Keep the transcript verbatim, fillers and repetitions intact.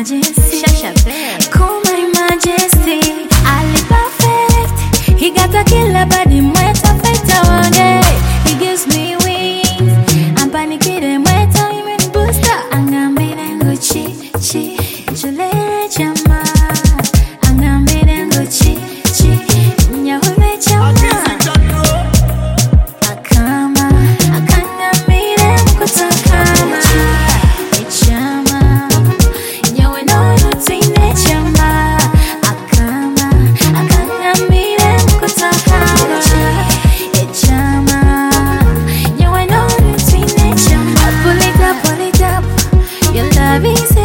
emergency. Call my majesty. Ali perfect. He got a killer body, mweta fighter wage. He gives me wings. I'm panicking, mweta even booster. Angambire nguchi chi, jule chama. Angambire nguchi chi, nyawe chama. Akama, akangambire mkutakama. Chama, nyawe no tine chama. Akama, akangambire mkutakama. Chama, nyawe no tine chama. Pull it up, pull it up. Your love is